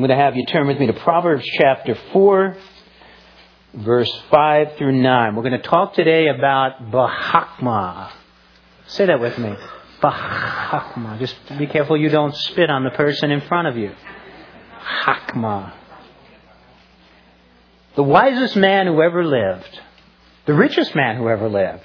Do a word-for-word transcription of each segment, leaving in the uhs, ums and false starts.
I'm going to have you turn with me to Proverbs chapter four, verse five through nine. We're going to talk today about Bahakma. Say that with me. Bahakma. Just be careful you don't spit on the person in front of you. Hakma. The wisest man who ever lived. The richest man who ever lived.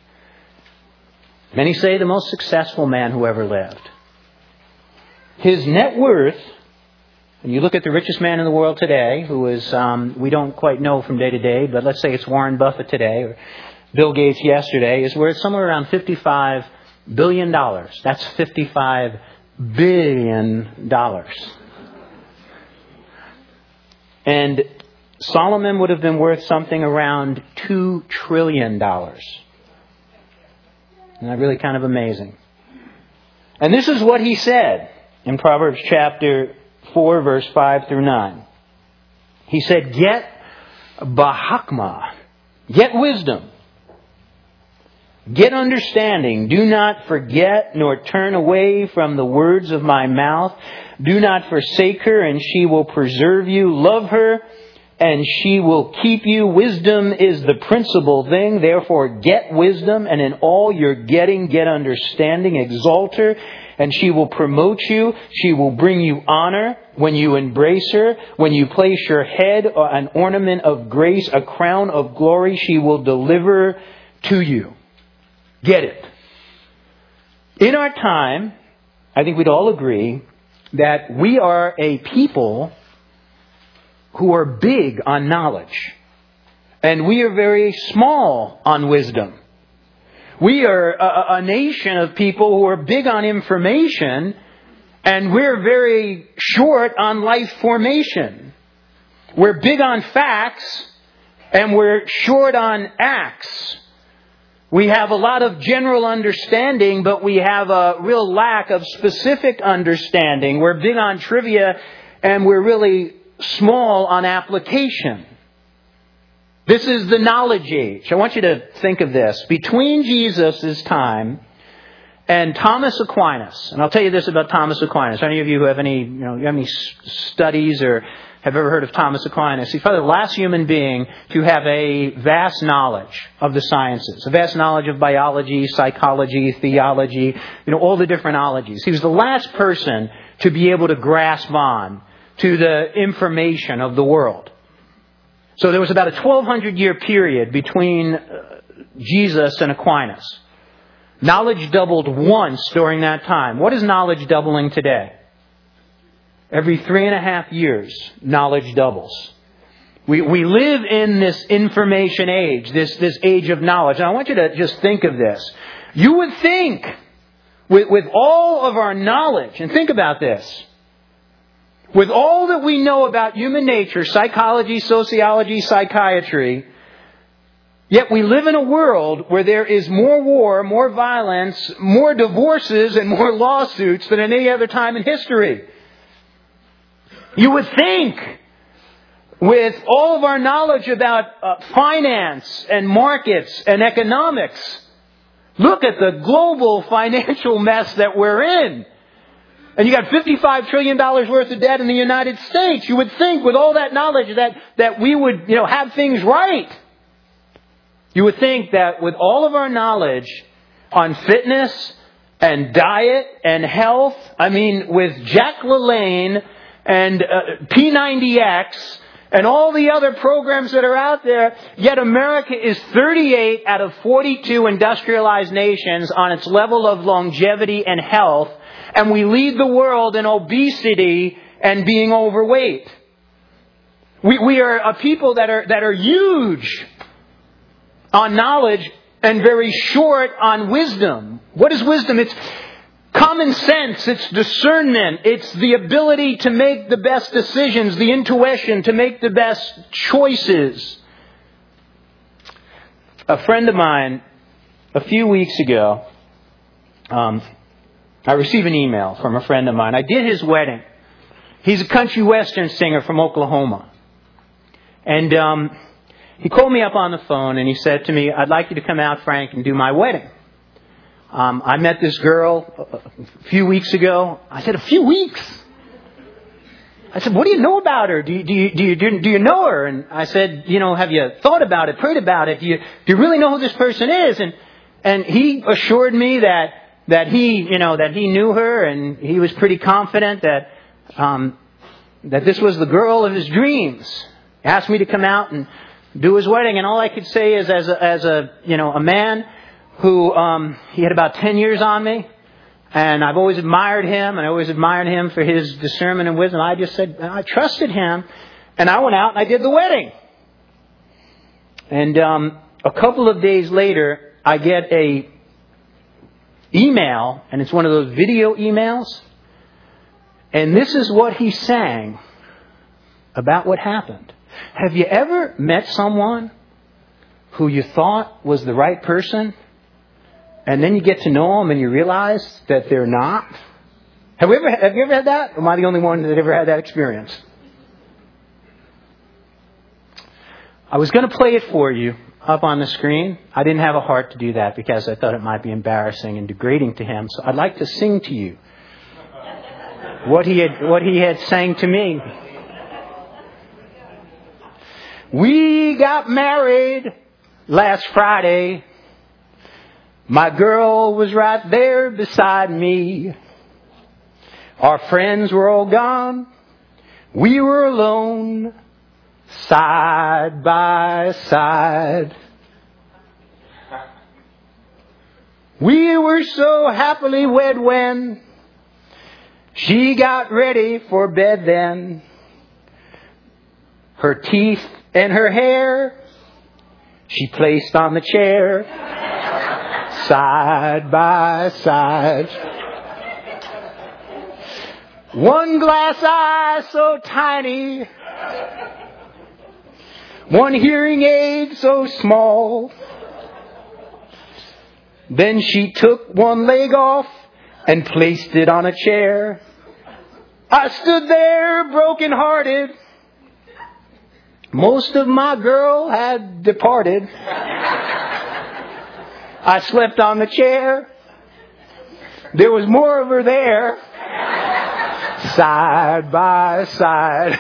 Many say the most successful man who ever lived. His net worth, and you look at the richest man in the world today, who is, um, we don't quite know from day to day, but let's say it's Warren Buffett today, or Bill Gates yesterday, is worth somewhere around fifty-five billion dollars. That's fifty-five billion dollars. And Solomon would have been worth something around two trillion dollars. Isn't that really kind of amazing? And this is what he said in Proverbs chapter four, verse five through nine. He said, "Get Bahakma, get wisdom, get understanding. Do not forget nor turn away from the words of my mouth. Do not forsake her, and she will preserve you. Love her, and she will keep you. Wisdom is the principal thing. Therefore, get wisdom, and in all you're getting, get understanding. Exalt her, and she will promote you. She will bring you honor when you embrace her. When you place your head, an ornament of grace, a crown of glory, she will deliver to you." Get it. In our time, I think we'd all agree that we are a people who are big on knowledge. And we are very small on wisdom. We are a, a nation of people who are big on information, and we're very short on life formation. We're big on facts, and we're short on acts. We have a lot of general understanding, but we have a real lack of specific understanding. We're big on trivia, and we're really small on application. This is the knowledge age. I want you to think of this. Between Jesus' time and Thomas Aquinas, and I'll tell you this about Thomas Aquinas. Any of you who have any, you know, you have any studies or have ever heard of Thomas Aquinas? He's probably the last human being to have a vast knowledge of the sciences, a vast knowledge of biology, psychology, theology, you know, all the different ologies. He was the last person to be able to grasp on to the information of the world. So there was about a twelve hundred year period between uh, Jesus and Aquinas. Knowledge doubled once during that time. What is knowledge doubling today? Every three and a half years, knowledge doubles. We we live in this information age, this, this age of knowledge. And I want you to just think of this. You would think, with, with all of our knowledge, and think about this, with all that we know about human nature, psychology, sociology, psychiatry, yet we live in a world where there is more war, more violence, more divorces, and more lawsuits than at any other time in history. You would think, with all of our knowledge about uh, finance and markets and economics, look at the global financial mess that we're in. And you got fifty-five trillion dollars worth of debt in the United States. You would think with all that knowledge that, that we would, you know, have things right. You would think that with all of our knowledge on fitness and diet and health, I mean, with Jack LaLanne and uh, P ninety X and all the other programs that are out there, yet America is thirty-eight out of forty-two industrialized nations on its level of longevity and health, and we lead the world in obesity and being overweight. We, we are a people that are that are huge on knowledge and very short on wisdom. What is wisdom? It's common sense, it's discernment, it's the ability to make the best decisions, the intuition to make the best choices. A friend of mine, a few weeks ago, um, I received an email from a friend of mine. I did his wedding. He's a country western singer from Oklahoma. And um, he called me up on the phone and he said to me, "I'd like you to come out, Frank, and do my wedding. Um, I met this girl a few weeks ago." I said, "A few weeks? I said, what do you know about her? Do you, do you, do you, do you know her? And I said, you know, have you thought about it, prayed about it? Do you, do you really know who this person is? And, and he assured me that, that he, you know, that he knew her, and he was pretty confident that, um, that this was the girl of his dreams. He asked me to come out and do his wedding. And all I could say is, as a, as a, you know, a man who, um, he had about ten years on me. And I've always admired him, and I always admired him for his discernment and wisdom. I just said, I trusted him, and I went out and I did the wedding. And um, a couple of days later, I get a email, and it's one of those video emails. And this is what he sang about what happened. Have you ever met someone who you thought was the right person, and then you get to know them and you realize that they're not? Have you ever, have you ever had that? Or am I the only one that ever had that experience? I was going to play it for you up on the screen. I didn't have a heart to do that because I thought it might be embarrassing and degrading to him. So I'd like to sing to you what he had, what he had sang to me. We got married last Friday. My girl was right there beside me. Our friends were all gone. We were alone, side by side. We were so happily wed when she got ready for bed then. Her teeth and her hair she placed on the chair, side by side. One glass eye so tiny, one hearing aid so small. Then she took one leg off and placed it on a chair. I stood there broken-hearted. Most of my girl had departed. I slept on the chair. There was more of her there. Side by side.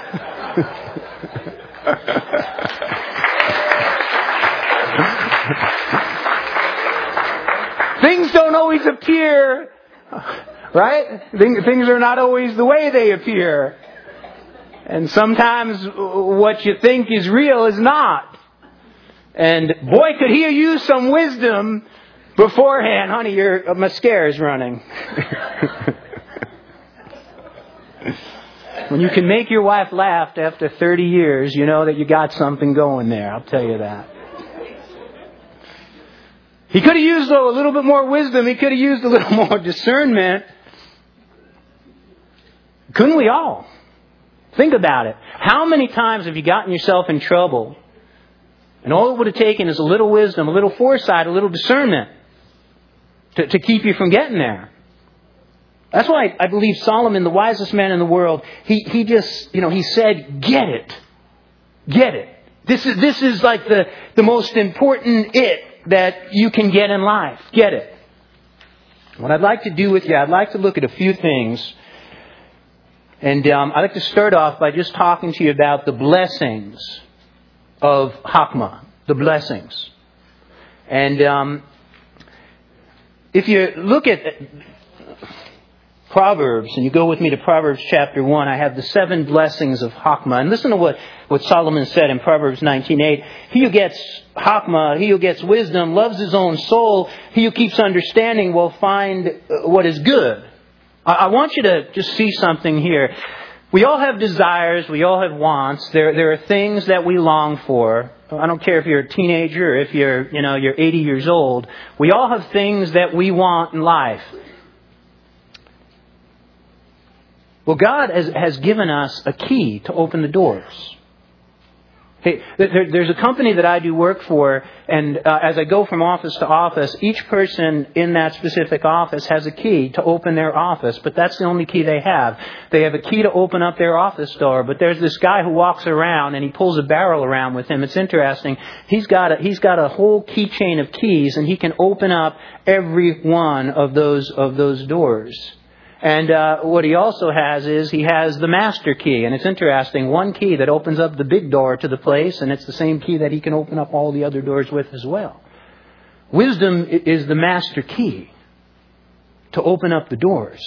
Things don't always appear, right? Things are not always the way they appear. And sometimes what you think is real is not. And boy, could he use some wisdom beforehand. Honey, your mascara is running. When you can make your wife laugh after thirty years, you know that you got something going there. I'll tell you that. He could have used, though, a little bit more wisdom. He could have used a little more discernment. Couldn't we all? Think about it. How many times have you gotten yourself in trouble? And all it would have taken is a little wisdom, a little foresight, a little discernment to, to keep you from getting there. That's why I believe Solomon, the wisest man in the world, he, he just, you know, he said, get it. Get it. This is, this is like the, the most important it that you can get in life. Get it. What I'd like to do with you, I'd like to look at a few things. And um, I'd like to start off by just talking to you about the blessings of Chokmah. The blessings. And um, if you look at Proverbs, and you go with me to Proverbs chapter one, I have the seven blessings of Chokmah. And listen to what, what Solomon said in Proverbs nineteen eight. He who gets Chokmah, he who gets wisdom, loves his own soul. He who keeps understanding will find what is good. I, I want you to just see something here. We all have desires. We all have wants. There, there are things that we long for. I don't care if you're a teenager or if you're, you know, you're eighty years old. We all have things that we want in life. Well, God has, has given us a key to open the doors. Hey, there, there's a company that I do work for, and uh, as I go from office to office, each person in that specific office has a key to open their office, but that's the only key they have. They have a key to open up their office door, but there's this guy who walks around and he pulls a barrel around with him. It's interesting. He's got a, he's got a whole keychain of keys, and he can open up every one of those of those doors. And uh, what he also has is he has the master key. And it's interesting, one key that opens up the big door to the place, and it's the same key that he can open up all the other doors with as well. Wisdom is the master key to open up the doors.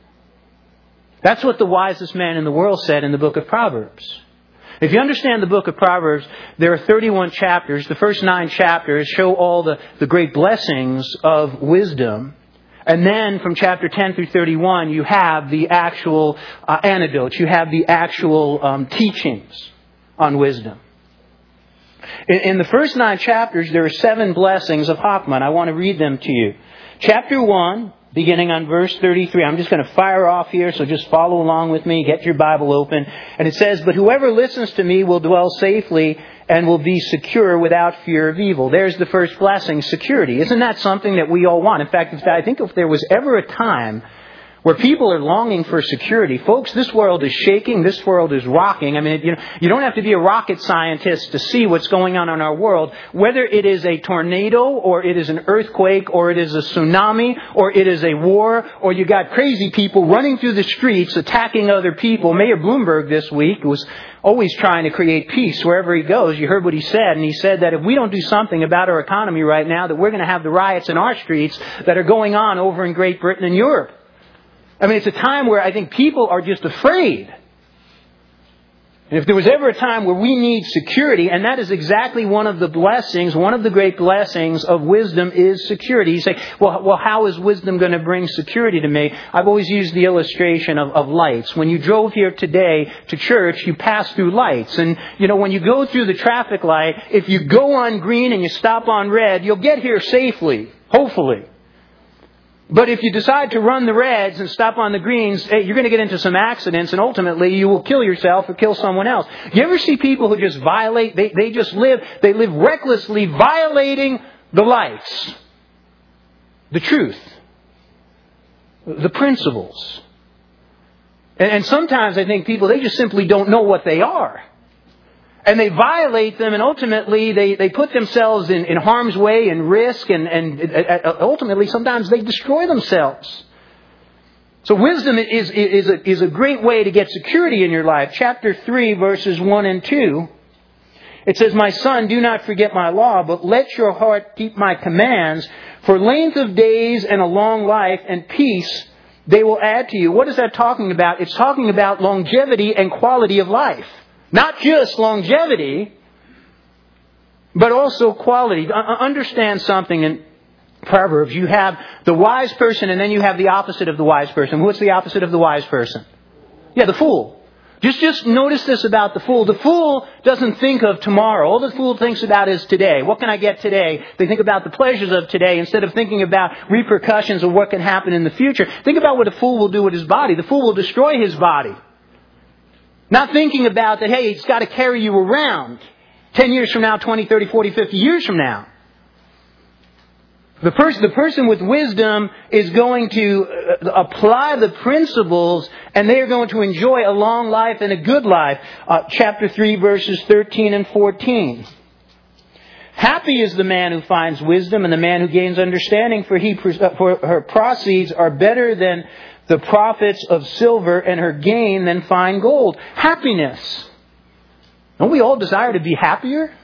That's what the wisest man in the world said in the book of Proverbs. If you understand the book of Proverbs, there are thirty-one chapters. The first nine chapters show all the, the great blessings of wisdom. And then from chapter ten through thirty-one, you have the actual uh, antidotes. You have the actual um, teachings on wisdom. In, in the first nine chapters, there are seven blessings of Hachman. I want to read them to you. Chapter one, beginning on verse thirty-three. I'm just going to fire off here, so just follow along with me. Get your Bible open. And it says, "But whoever listens to me will dwell safely and will be secure without fear of evil." There's the first blessing, security. Isn't that something that we all want? In fact, I think if there was ever a time where people are longing for security, folks, this world is shaking, this world is rocking. I mean, you know, you don't have to be a rocket scientist to see what's going on in our world. Whether it is a tornado, or it is an earthquake, or it is a tsunami, or it is a war, or you got crazy people running through the streets attacking other people. Mayor Bloomberg this week was always trying to create peace wherever he goes. You heard what he said, and he said that if we don't do something about our economy right now, that we're going to have the riots in our streets that are going on over in Great Britain and Europe. I mean, it's a time where I think people are just afraid. And if there was ever a time where we need security, and that is exactly one of the blessings, one of the great blessings of wisdom is security. You say, well, well, how is wisdom going to bring security to me? I've always used the illustration of, of lights. When you drove here today to church, you passed through lights. And, you know, when you go through the traffic light, if you go on green and you stop on red, you'll get here safely, hopefully. But if you decide to run the reds and stop on the greens, hey, you're going to get into some accidents, and ultimately you will kill yourself or kill someone else. You ever see people who just violate, they, they just live, they live recklessly violating the lights, the truth, the principles. And, and sometimes I think people, they just simply don't know what they are. And they violate them, and ultimately they, they put themselves in, in harm's way and risk, and, and uh, ultimately sometimes they destroy themselves. So wisdom is, is, a, is a great way to get security in your life. Chapter three, verses one and two. It says, "My son, do not forget my law, but let your heart keep my commands. For length of days and a long life and peace they will add to you." What is that talking about? It's talking about longevity and quality of life. Not just longevity, but also quality. Understand something in Proverbs. You have the wise person, and then you have the opposite of the wise person. What's the opposite of the wise person? Yeah, the fool. Just, just notice this about the fool. The fool doesn't think of tomorrow. All the fool thinks about is today. What can I get today? They think about the pleasures of today instead of thinking about repercussions of what can happen in the future. Think about what a fool will do with his body. The fool will destroy his body. Not thinking about that, hey, it's got to carry you around ten years from now, twenty, thirty, forty, fifty years from now. The person, the person with wisdom is going to apply the principles, and they are going to enjoy a long life and a good life. Uh, chapter three, verses thirteen and fourteen. "Happy is the man who finds wisdom, and the man who gains understanding, for he for her proceeds are better than the profits of silver, and her gain than fine gold." Happiness. Don't we all desire to be happier?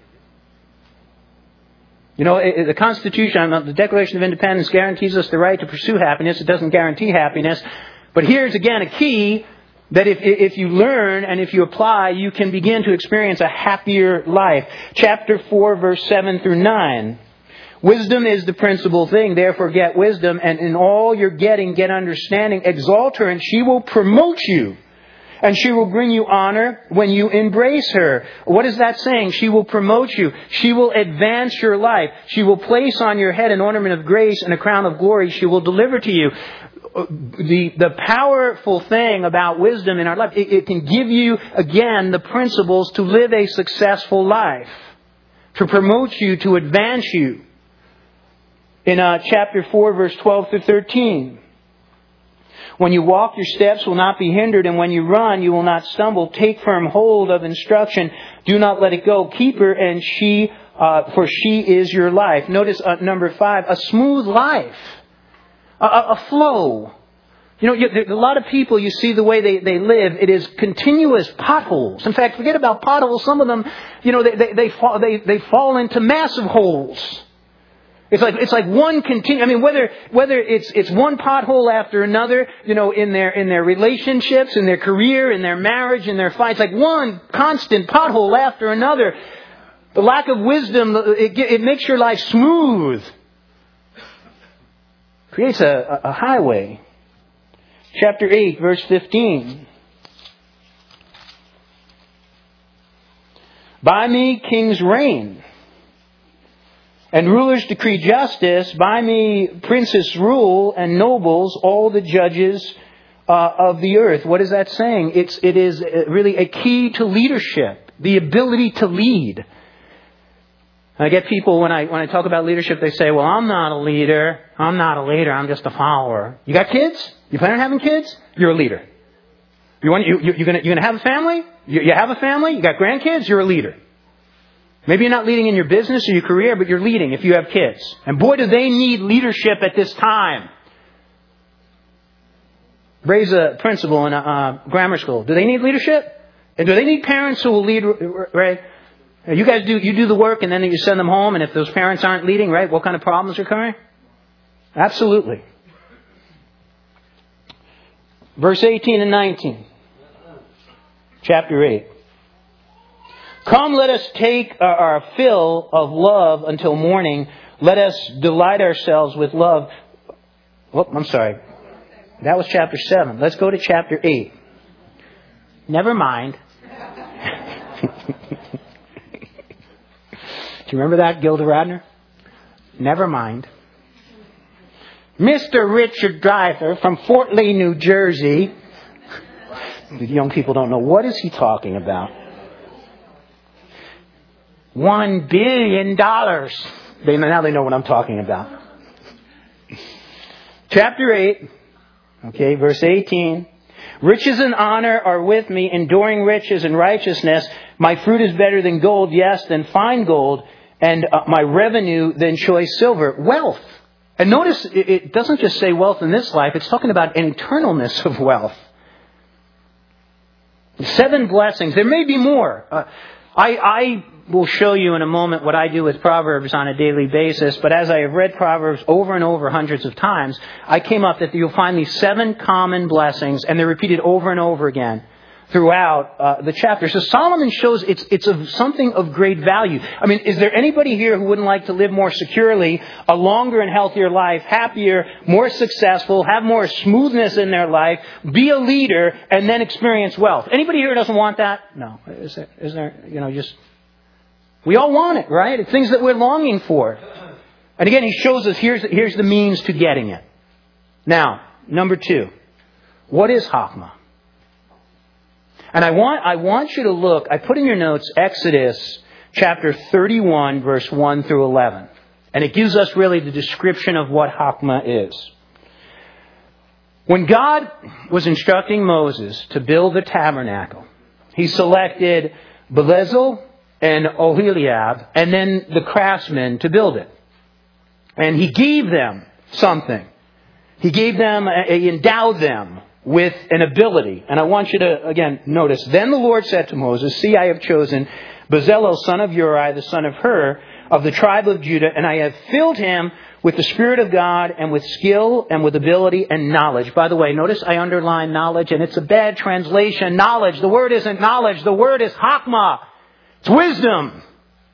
You know, the Constitution, the Declaration of Independence guarantees us the right to pursue happiness. It doesn't guarantee happiness. But here's again a key that if, if you learn and if you apply, you can begin to experience a happier life. Chapter four, verse seven through nine. "Wisdom is the principal thing, therefore get wisdom, and in all you're getting, get understanding. Exalt her, and she will promote you, and she will bring you honor when you embrace her." What is that saying? She will promote you. She will advance your life. She will place on your head an ornament of grace and a crown of glory she will deliver to you. The, the powerful thing about wisdom in our life, it, it can give you, again, the principles to live a successful life, to promote you, to advance you. In uh, chapter four, verse twelve through thirteen. "When you walk, your steps will not be hindered, and when you run, you will not stumble. Take firm hold of instruction. Do not let it go. Keep her, and she, uh, for she is your life." Notice uh, number five, a smooth life, a, a flow. You know, you, there, a lot of people, you see the way they, they live, it is continuous potholes. In fact, forget about potholes. Some of them, you know, they, they, they, fall, they, they fall into massive holes. It's like, it's like one continu- I mean, whether, whether it's, it's one pothole after another, you know, in their, in their relationships, in their career, in their marriage, in their fights, like one constant pothole after another. The lack of wisdom, it, it makes your life smooth. Creates a, a highway. Chapter eight, verse fifteen. By me kings reign, and rulers decree justice. By me princes rule, and nobles all the judges uh, of the earth. What is that saying? It's it is really a key to leadership, the ability to lead. I get people when I when I talk about leadership, they say, "Well, I'm not a leader. I'm not a leader. I'm just a follower." You got kids? You plan on having kids? You're a leader. You want you you're gonna you're gonna have a family? You, you have a family? You got grandkids? You're a leader. Maybe you're not leading in your business or your career, but you're leading if you have kids. And boy, do they need leadership at this time. Raise a principal in a uh, grammar school. Do they need leadership? And do they need parents who will lead? Right? You guys do you do the work, and then you send them home. And if those parents aren't leading, right, what kind of problems are occurring? Absolutely. Verse eighteen and nineteen. Chapter eight. Come, let us take our fill of love until morning. Let us delight ourselves with love. Oh, I'm sorry. That was chapter seven. Let's go to chapter eight. Never mind. Do you remember that, Gilda Radner? Never mind. Mister Richard Driver from Fort Lee, New Jersey. The young people don't know. What is he talking about? One billion dollars. They, now they know what I'm talking about. Chapter eight. Okay, verse eighteen. Riches and honor are with me, enduring riches and righteousness. My fruit is better than gold, yes, than fine gold, and uh, my revenue than choice silver. Wealth. And notice, it doesn't just say wealth in this life. It's talking about an eternalness of wealth. Seven blessings. There may be more. Uh, I, I will show you in a moment what I do with Proverbs on a daily basis. But as I have read Proverbs over and over hundreds of times, I came up that you'll find these seven common blessings, and they're repeated over and over again throughout uh, the chapter. So Solomon shows it's it's of something of great value. I mean, is there anybody here who wouldn't like to live more securely, a longer and healthier life, happier, more successful, have more smoothness in their life, be a leader, and then experience wealth? Anybody here who doesn't want that? No. Is there, is there you know, just... We all want it, right? It's things that we're longing for. And again, he shows us here's, here's the means to getting it. Now, number two. What is Chachma? And I want I want you to look, I put in your notes Exodus chapter thirty-one, verse one through eleven. And it gives us really the description of what Chachma is. When God was instructing Moses to build the tabernacle, he selected Bezalel and Oholiab and then the craftsmen to build it. And he gave them something. He gave them, he endowed them with an ability. And I want you to, again, notice. Then the Lord said to Moses, see, I have chosen Bezalel, son of Uri, the son of Hur, of the tribe of Judah, and I have filled him with the Spirit of God and with skill and with ability and knowledge. By the way, notice I underline knowledge, and it's a bad translation. Knowledge. The word isn't knowledge. The word is Chachma. It's wisdom.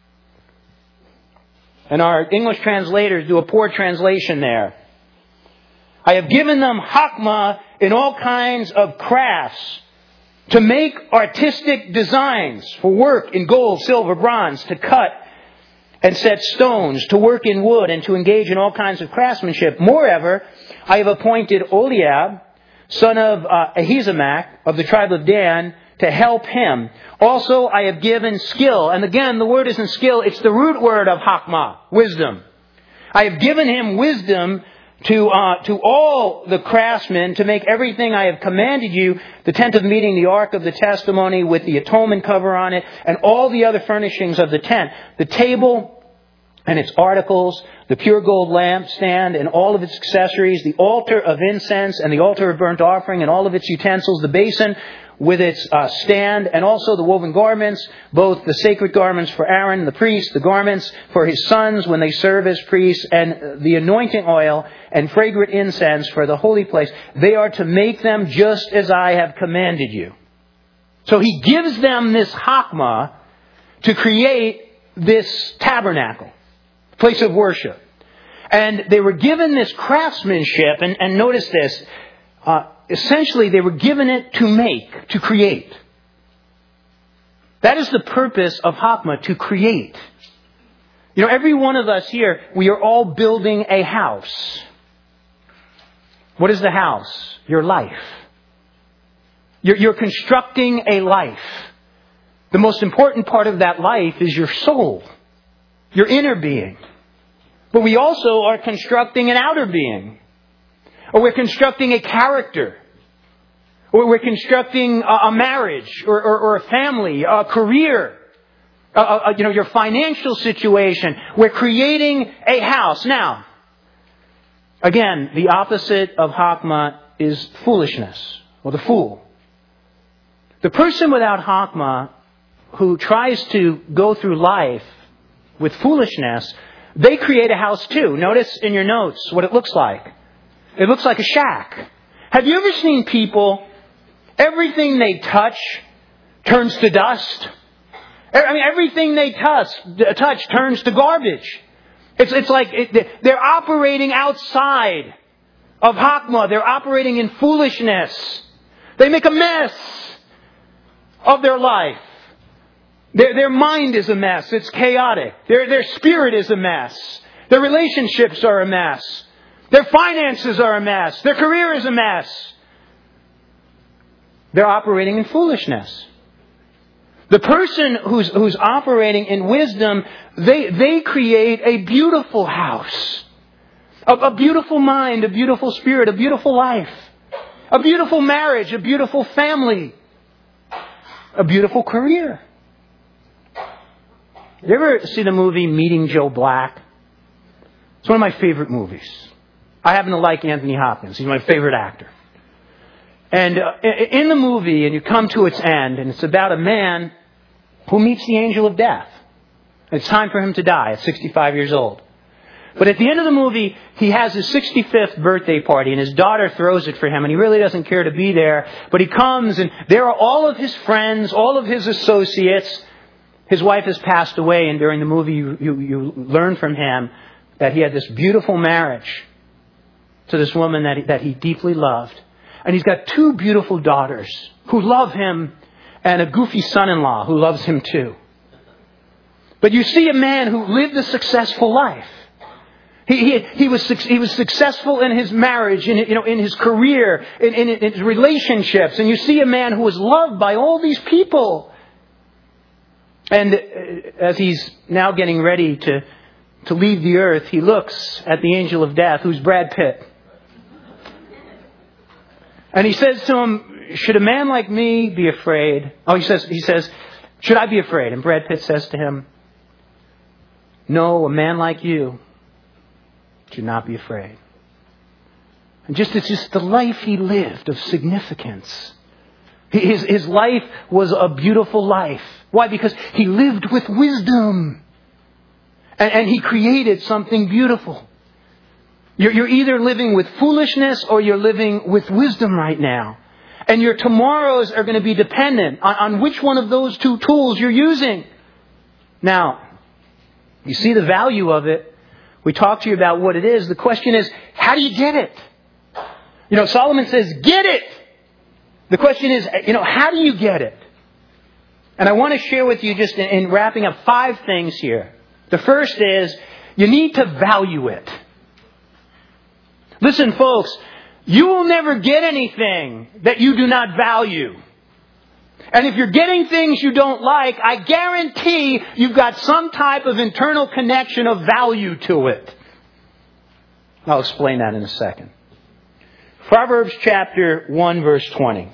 And our English translators do a poor translation there. I have given them Chachma in all kinds of crafts to make artistic designs for work in gold, silver, bronze, to cut and set stones, to work in wood, and to engage in all kinds of craftsmanship. Moreover, I have appointed Oholiab, son of uh, Ahisamach, of the tribe of Dan, to help him. Also, I have given skill. And again, the word isn't skill, it's the root word of Chachma, wisdom. I have given him wisdom to uh, to all the craftsmen to make everything I have commanded you, the tent of meeting, the ark of the testimony with the atonement cover on it, and all the other furnishings of the tent, the table and its articles, the pure gold lampstand and all of its accessories, the altar of incense and the altar of burnt offering and all of its utensils, the basin with its uh, stand, and also the woven garments, both the sacred garments for Aaron, the priest, the garments for his sons when they serve as priests, and the anointing oil and fragrant incense for the holy place. They are to make them just as I have commanded you. So he gives them this chachma to create this tabernacle, place of worship. And they were given this craftsmanship, and, and notice this, uh, essentially they were given it to make, to create. That is the purpose of chachma, to create. You know, every one of us here, we are all building a house. What is the house? Your life. You're, you're constructing a life. The most important part of that life is your soul, your inner being. But we also are constructing an outer being. Or we're constructing a character. Or we're constructing a, a marriage or, or, or a family, a career, a, a, you know, your financial situation. We're creating a house. Now, again, the opposite of chachma is foolishness, or the fool. The person without chachma who tries to go through life with foolishness, they create a house too. Notice in your notes what it looks like. It looks like a shack. Have you ever seen people, everything they touch turns to dust? I mean, everything they touch, touch turns to garbage. It's, it's like it, they're operating outside of chachma. They're operating in foolishness. They make a mess of their life. Their, their mind is a mess. It's chaotic. Their, their spirit is a mess. Their relationships are a mess. Their finances are a mess. Their career is a mess. They're operating in foolishness. The person who's, who's operating in wisdom, they, they create a beautiful house. A, a beautiful mind, a beautiful spirit, a beautiful life. A beautiful marriage, a beautiful family. A beautiful career. You ever see the movie Meeting Joe Black? It's one of my favorite movies. I happen to like Anthony Hopkins. He's my favorite actor. And uh, in the movie, and you come to its end, and it's about a man who meets the angel of death. It's time for him to die at sixty-five years old. But at the end of the movie, he has his sixty-fifth birthday party, and his daughter throws it for him, and he really doesn't care to be there. But he comes, and there are all of his friends, all of his associates. His wife has passed away, and during the movie you, you, you learn from him that he had this beautiful marriage to this woman that he, that he deeply loved. And he's got two beautiful daughters who love him and a goofy son-in-law who loves him too. But you see a man who lived a successful life. He, he, he, was, he was successful in his marriage, in, you know, in his career, in, in, in his relationships. And you see a man who was loved by all these people. And as he's now getting ready to, to leave the earth, he looks at the angel of death, who's Brad Pitt. And he says to him, should a man like me be afraid? Oh, he says, he says, should I be afraid? And Brad Pitt says to him, no, a man like you should not be afraid. And just, it's just the life he lived of significance. His, his life was a beautiful life. Why? Because he lived with wisdom. And, and he created something beautiful. You're, you're either living with foolishness or you're living with wisdom right now. And your tomorrows are going to be dependent on, on which one of those two tools you're using. Now, you see the value of it. We talked to you about what it is. The question is, how do you get it? You know, Solomon says, get it! The question is, you know, how do you get it? And I want to share with you just in, in wrapping up five things here. The first is, you need to value it. Listen, folks, you will never get anything that you do not value. And if you're getting things you don't like, I guarantee you've got some type of internal connection of value to it. I'll explain that in a second. Proverbs chapter one, verse twenty.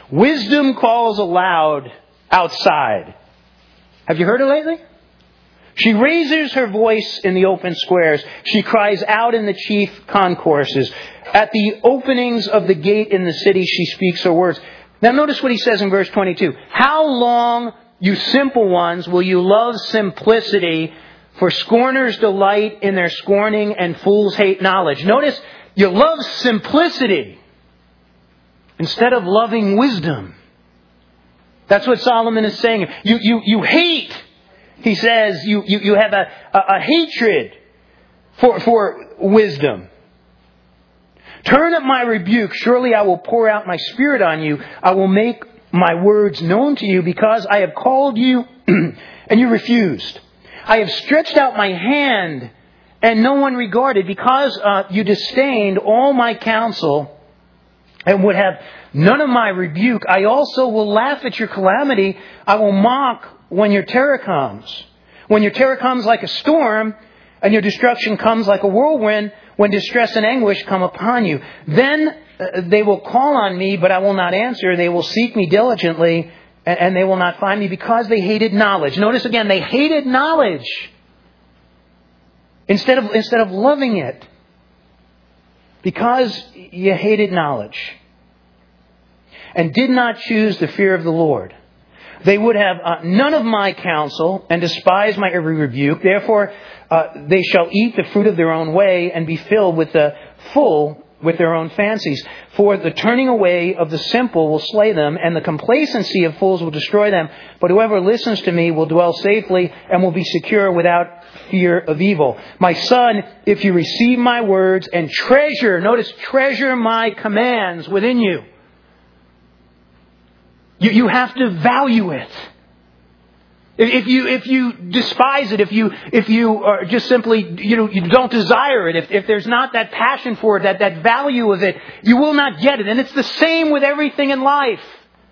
Wisdom calls aloud outside. Have you heard it lately? She raises her voice in the open squares. She cries out in the chief concourses. At the openings of the gate in the city, she speaks her words. Now notice what he says in verse twenty-two. How long, you simple ones, will you love simplicity? For scorners delight in their scorning and fools hate knowledge. Notice, you love simplicity instead of loving wisdom. That's what Solomon is saying. You, you, you hate, he says, you, you, you have a, a, a hatred for, for wisdom. Turn at my rebuke. Surely I will pour out my spirit on you. I will make my words known to you because I have called you and you refused. I have stretched out my hand and no one regarded because uh, you disdained all my counsel and would have none of my rebuke. I also will laugh at your calamity. I will mock when your terror comes. When your terror comes like a storm and your destruction comes like a whirlwind, when distress and anguish come upon you. Then uh, they will call on me, but I will not answer. They will seek me diligently, and, and they will not find me because they hated knowledge. Notice again, they hated knowledge instead of, instead of loving it. Because you hated knowledge and did not choose the fear of the Lord. They would have uh, none of my counsel and despise my every rebuke. Therefore, uh, they shall eat the fruit of their own way and be filled with the full with their own fancies. For the turning away of the simple will slay them, and the complacency of fools will destroy them. But whoever listens to me will dwell safely and will be secure without fear of evil. My son, if you receive my words and treasure, notice, treasure my commands within you. You, you have to value it. If you if you despise it, if you if you are just simply you know you don't desire it, if, if there's not that passion for it, that, that value of it, you will not get it. And it's the same with everything in life.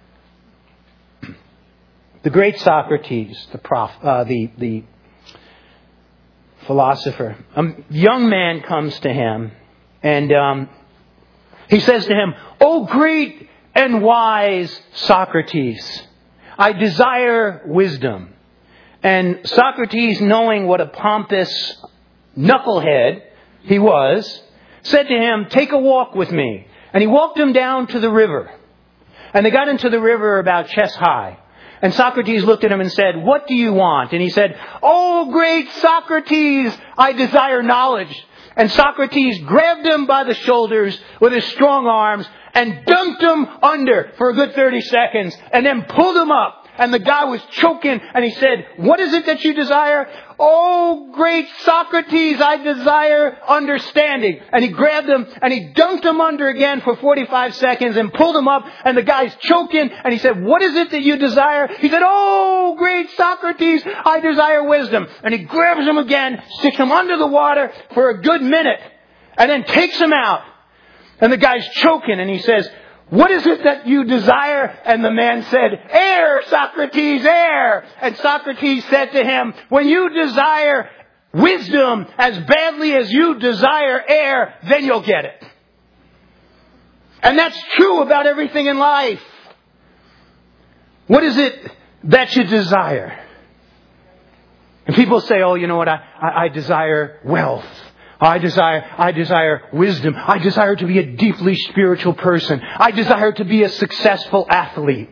The great Socrates, the prof, uh, the the philosopher, a young man comes to him, and um, he says to him, "O great and wise Socrates, I desire wisdom." And Socrates, knowing what a pompous knucklehead he was, said to him, "Take a walk with me." And he walked him down to the river. And they got into the river about chest high. And Socrates looked at him and said, "What do you want?" And he said, "Oh, great Socrates, I desire knowledge." And Socrates grabbed him by the shoulders with his strong arms and dunked him under for a good thirty seconds and then pulled him up. And the guy was choking and he said, "What is it that you desire?" "Oh, great Socrates, I desire understanding." And he grabbed him and he dunked him under again for forty-five seconds and pulled him up. And the guy's choking and he said, "What is it that you desire?" He said, "Oh, great Socrates, I desire wisdom." And he grabs him again, sticks him under the water for a good minute, and then takes him out. And the guy's choking and he says, "What is it that you desire?" And the man said, "Air, Socrates, air." And Socrates said to him, "When you desire wisdom as badly as you desire air, then you'll get it." And that's true about everything in life. What is it that you desire? And people say, "Oh, you know what? I, I, I desire wealth. I desire, I desire wisdom. I desire to be a deeply spiritual person. I desire to be a successful athlete."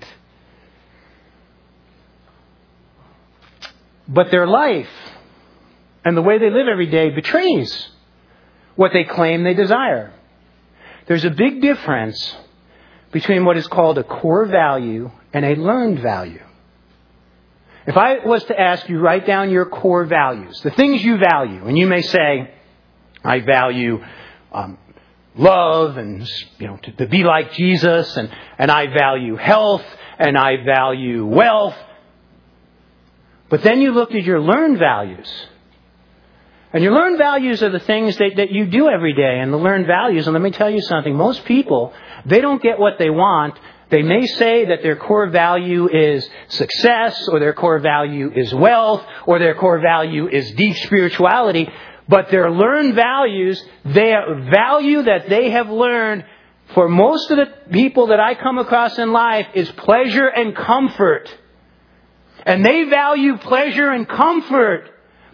But their life and the way they live every day betrays what they claim they desire. There's a big difference between what is called a core value and a learned value. If I was to ask you, write down your core values, the things you value, and you may say, "I value um, love and, you know, to, to be like Jesus, and, and I value health, and I value wealth." But then you looked at your learned values. And your learned values are the things that, that you do every day. And the learned values, and let me tell you something, most people, they don't get what they want. They may say that their core value is success, or their core value is wealth, or their core value is deep spirituality. But their learned values, their value that they have learned for most of the people that I come across in life is pleasure and comfort. And they value pleasure and comfort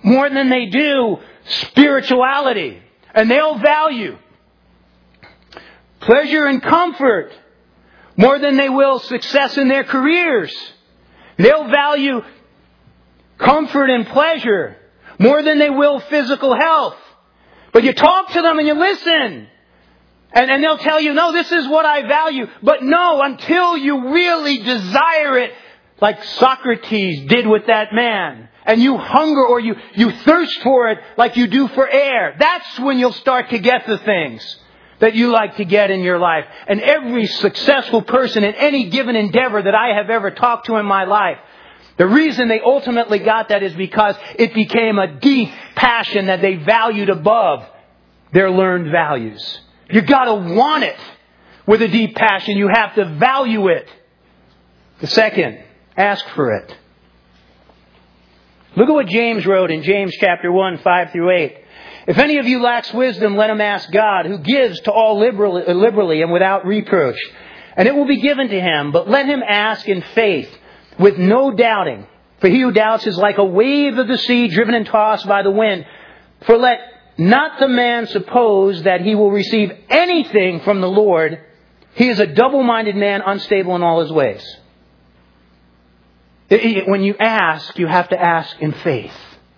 more than they do spirituality. And they'll value pleasure and comfort more than they will success in their careers. They'll value comfort and pleasure more than they will physical health. But you talk to them and you listen. And, and they'll tell you, no, this is what I value. But no, until you really desire it, like Socrates did with that man, and you hunger or you, you thirst for it like you do for air, that's when you'll start to get the things that you like to get in your life. And every successful person in any given endeavor that I have ever talked to in my life, the reason they ultimately got that is because it became a deep passion that they valued above their learned values. You've got to want it with a deep passion. You have to value it. The second, ask for it. Look at what James wrote in James chapter one, five through eight. If any of you lacks wisdom, let him ask God, who gives to all liberally, liberally and without reproach, and it will be given to him. But let him ask in faith, with no doubting. For he who doubts is like a wave of the sea, driven and tossed by the wind. For let not the man suppose that he will receive anything from the Lord. He is a double-minded man, unstable in all his ways. When you ask, you have to ask in faith.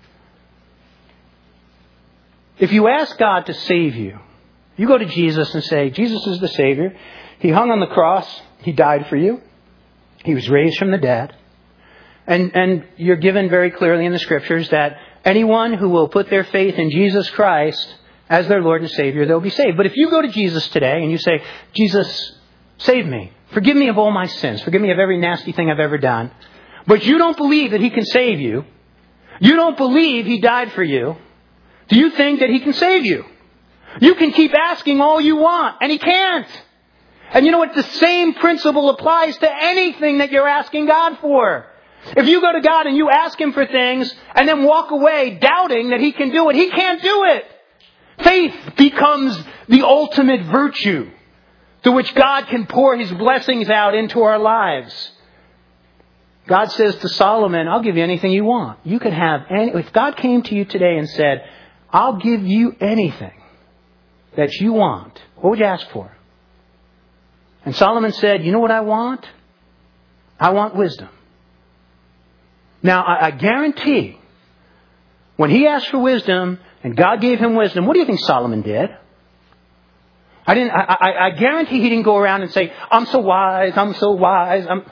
If you ask God to save you, you go to Jesus and say, Jesus is the Savior. He hung on the cross. He died for you. He was raised from the dead. And, and you're given very clearly in the Scriptures that anyone who will put their faith in Jesus Christ as their Lord and Savior, they'll be saved. But if you go to Jesus today and you say, Jesus, save me. Forgive me of all my sins. Forgive me of every nasty thing I've ever done. But you don't believe that He can save you. You don't believe He died for you. Do you think that He can save you? You can keep asking all you want, and He can't. And you know what? The same principle applies to anything that you're asking God for. If you go to God and you ask Him for things and then walk away doubting that He can do it, He can't do it. Faith becomes the ultimate virtue through which God can pour His blessings out into our lives. God says to Solomon, I'll give you anything you want. You can have any, if God came to you today and said, I'll give you anything that you want, what would you ask for? And Solomon said, you know what I want? I want wisdom. Now, I, I guarantee when he asked for wisdom and God gave him wisdom, what do you think Solomon did? I didn't. I, I, I guarantee he didn't go around and say, I'm so wise, I'm so wise. I'm...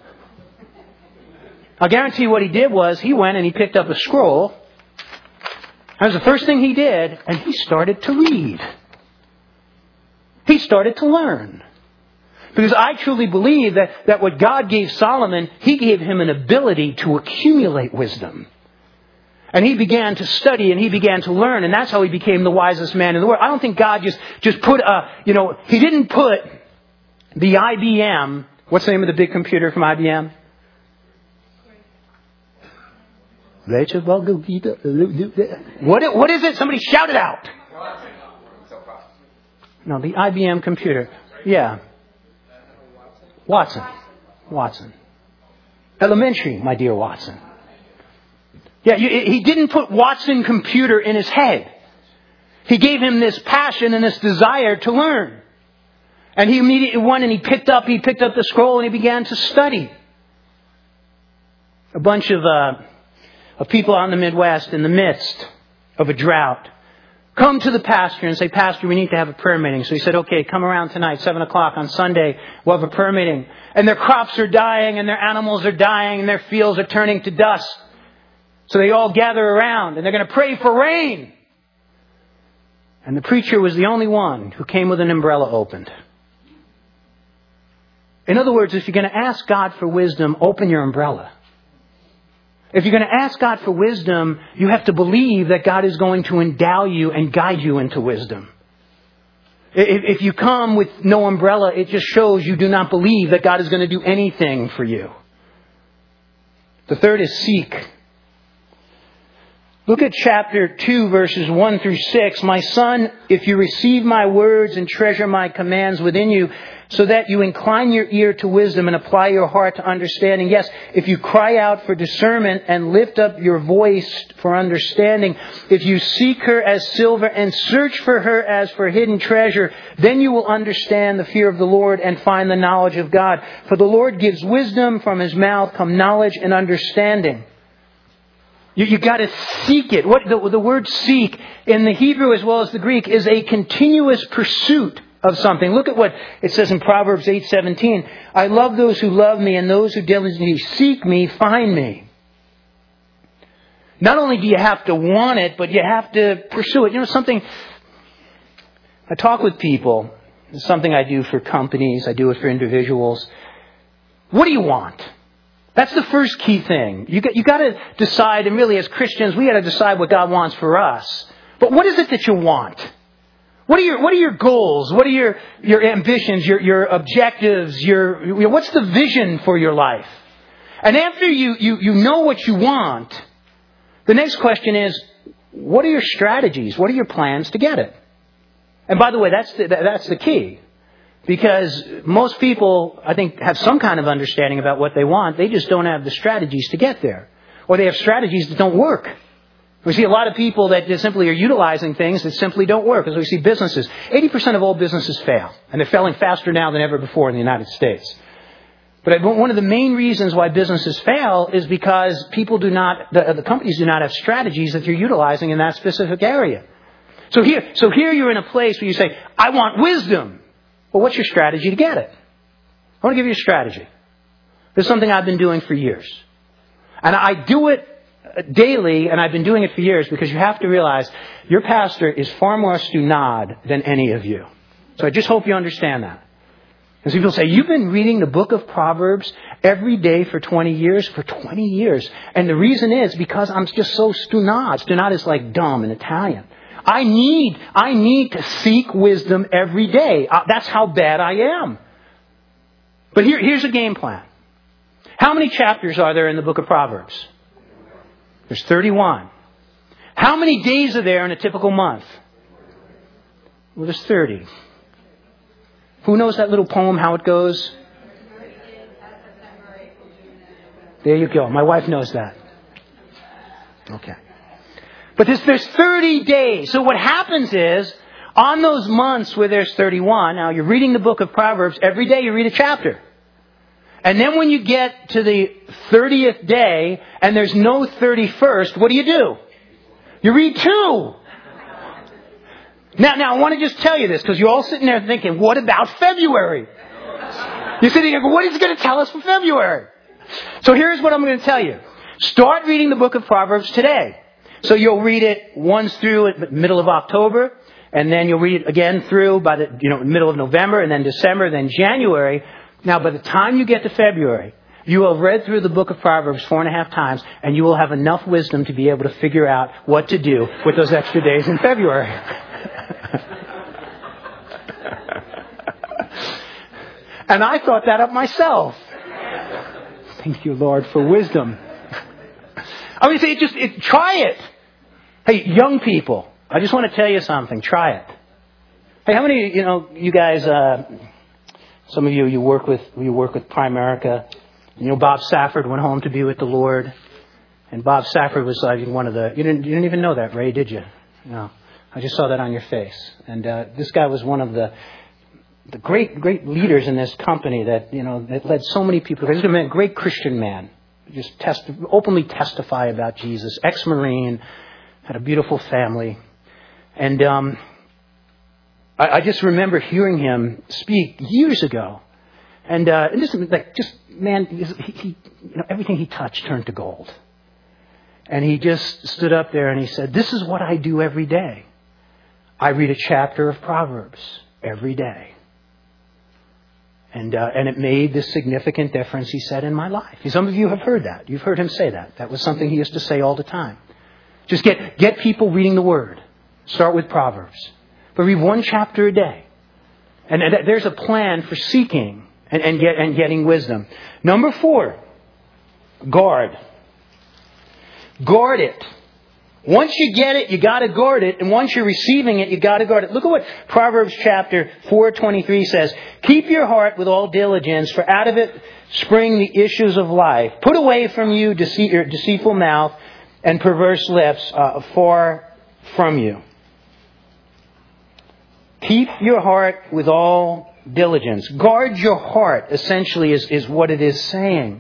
I guarantee what he did was he went and he picked up a scroll. That was the first thing he did, and he started to read. He started to learn. Because I truly believe that, that what God gave Solomon, He gave him an ability to accumulate wisdom. And he began to study and he began to learn, and that's how he became the wisest man in the world. I don't think God just, just put a, you know, He didn't put the I B M, what's the name of the big computer from I B M? What, what is it? Somebody shout it out. No, the I B M computer. Yeah. Watson. Watson. Elementary, my dear Watson. Yeah, he didn't put Watson computer in his head. He gave him this passion and this desire to learn. And he immediately went and he picked up, he picked up the scroll and he began to study. A bunch of, uh, of people out in the Midwest in the midst of a drought come to the pastor and say, Pastor, we need to have a prayer meeting. So he said, okay, come around tonight, seven o'clock on Sunday. We'll have a prayer meeting. And their crops are dying and their animals are dying and their fields are turning to dust. So they all gather around and they're going to pray for rain. And the preacher was the only one who came with an umbrella opened. In other words, if you're going to ask God for wisdom, open your umbrella. If you're going to ask God for wisdom, you have to believe that God is going to endow you and guide you into wisdom. If you come with no umbrella, it just shows you do not believe that God is going to do anything for you. The third is seek. Look at chapter two, verses one through six. My son, if you receive my words and treasure my commands within you, so that you incline your ear to wisdom and apply your heart to understanding. Yes, if you cry out for discernment and lift up your voice for understanding, if you seek her as silver and search for her as for hidden treasure, then you will understand the fear of the Lord and find the knowledge of God. For the Lord gives wisdom, from His mouth come knowledge and understanding. You, you got to seek it. What the, the word seek in the Hebrew as well as the Greek is a continuous pursuit of something. Look at what it says in Proverbs eight seventeen. I love those who love me, and those who diligently seek me find me. Not only do you have to want it, but you have to pursue it. You know something, I talk with people. It's something I do for companies. I do it for individuals. What do you want? That's the first key thing. You got, you got to decide, and really as Christians, we got to decide what God wants for us. But what is it that you want? What are your What are your goals? What are your your ambitions? Your your objectives? Your, your what's the vision for your life? And after you you you know what you want, the next question is, what are your strategies? What are your plans to get it? And by the way, that's the, that's the key. Because most people, I think, have some kind of understanding about what they want. They just don't have the strategies to get there. Or they have strategies that don't work. We see a lot of people that just simply are utilizing things that simply don't work. As we see businesses, eighty percent of all businesses fail. And they're failing faster now than ever before in the United States. But one of the main reasons why businesses fail is because people do not, the, the companies do not have strategies that you're utilizing in that specific area. So here, so here you're in a place where you say, I want wisdom. Well, what's your strategy to get it? I want to give you a strategy. This is something I've been doing for years. And I do it daily, and I've been doing it for years, because you have to realize your pastor is far more stunad than any of you. So I just hope you understand that. Because people say, you've been reading the book of Proverbs every day for twenty years? For twenty years. And the reason is because I'm just so stunad. Stunad is like dumb in Italian. I need, I need to seek wisdom every day. Uh, that's how bad I am. But here, here's a game plan. How many chapters are there in the book of Proverbs? There's thirty-one. How many days are there in a typical month? Well, there's thirty. Who knows that little poem, how it goes? There you go. My wife knows that. Okay. But there's, there's thirty days. So what happens is, on those months where there's thirty-one, now you're reading the book of Proverbs, every day you read a chapter. And then when you get to the thirtieth day, and there's no thirty-first, what do you do? You read two. Now, now I want to just tell you this, because you're all sitting there thinking, what about February? You're sitting there going, what is he going to tell us for February? So here's what I'm going to tell you. Start reading the book of Proverbs today. So you'll read it once through at the middle of October, and then you'll read it again through by the you know middle of November, and then December, then January. Now, by the time you get to February, you will have read through the book of Proverbs four and a half times, and you will have enough wisdom to be able to figure out what to do with those extra days in February. And I thought that up myself. Thank you, Lord, for wisdom. I mean, say, just it, try it. Hey, young people, I just want to tell you something. Try it. Hey, how many, you know, you guys, uh, some of you, you work with, you work with Primerica. You know, Bob Safford went home to be with the Lord. And Bob Safford was, I think, one of the, you didn't, you didn't even know that, Ray, did you? No. I just saw that on your face. And, uh, this guy was one of the, the great, great leaders in this company that, you know, that led so many people. He's a great Christian man. Just test, openly testify about Jesus. Ex-Marine. Had a beautiful family. And um, I, I just remember hearing him speak years ago. And, uh, and just, like, just man, he, he, you know, everything he touched turned to gold. And he just stood up there and he said, this is what I do every day. I read a chapter of Proverbs every day. And uh, and it made this significant difference, he said, in my life. Some of you have heard that. You've heard him say that. That was something he used to say all the time. Just get, get people reading the Word. Start with Proverbs. But read one chapter a day. And, and there's a plan for seeking and, and, get, and getting wisdom. Number four, guard. Guard it. Once you get it, you got to guard it. And once you're receiving it, you got to guard it. Look at what Proverbs chapter four twenty-three says. Keep your heart with all diligence, for out of it spring the issues of life. Put away from you deceit, your deceitful mouth and perverse lips uh, far from you. Keep your heart with all diligence. Guard your heart, essentially, is, is what it is saying.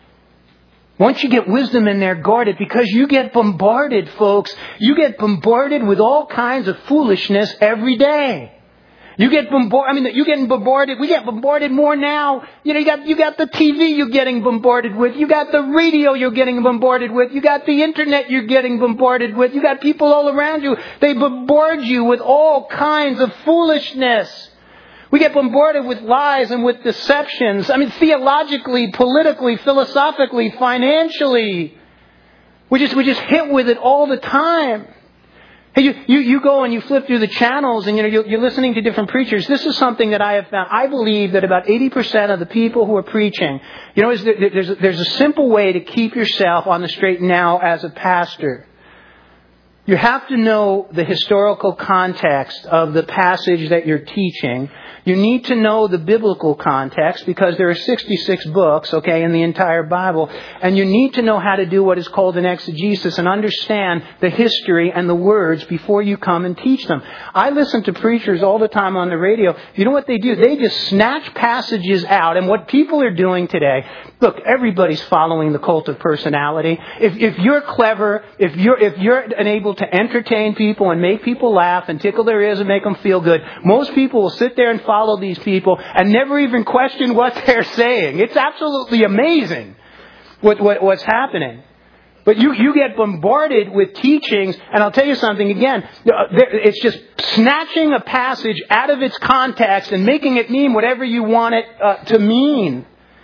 Once you get wisdom in there, guard it, because you get bombarded, folks. You get bombarded with all kinds of foolishness every day. You get bombarded. I mean, you're getting bombarded. We get bombarded more now. You know, you got you got the T V you're getting bombarded with. You got the radio you're getting bombarded with. You got the internet you're getting bombarded with. You got people all around you. They bombard you with all kinds of foolishness. We get bombarded with lies and with deceptions. I mean, theologically, politically, philosophically, financially. We just, we just hit with it all the time. Hey, you, you, you go and you flip through the channels and, you know, you're, you're listening to different preachers. This is something that I have found. I believe that about eighty percent of the people who are preaching, you know, there's a, there's a simple way to keep yourself on the straight and narrow as a pastor. You have to know the historical context of the passage that you're teaching. You need to know the biblical context, because there are sixty-six books, okay, in the entire Bible. And you need to know how to do what is called an exegesis and understand the history and the words before you come and teach them. I listen to preachers all the time on the radio. You know what they do? They just snatch passages out. And what people are doing today, look, everybody's following the cult of personality. If, if you're clever, if you're, if you're able to entertain people and make people laugh and tickle their ears and make them feel good, most people will sit there and follow these people and never even question what they're saying. It's absolutely amazing what, what what's happening. But you, you get bombarded with teachings, and I'll tell you something again, it's just snatching a passage out of its context and making it mean whatever you want it uh, to mean.